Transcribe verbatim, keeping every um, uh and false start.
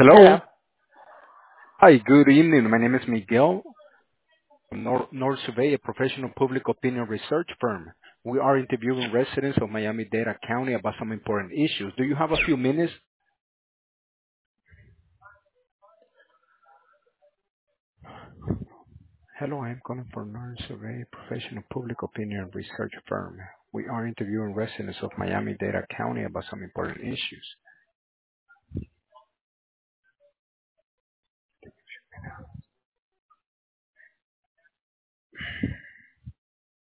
Hello. Hello. Hi, good evening. My name is Miguel from Nor- North Survey, a professional public opinion research firm. We are interviewing residents of Miami-Dade County about some important issues. Do you have a few minutes? Hello, I'm calling from North Survey, a professional public opinion research firm. We are interviewing residents of Miami-Dade County about some important issues.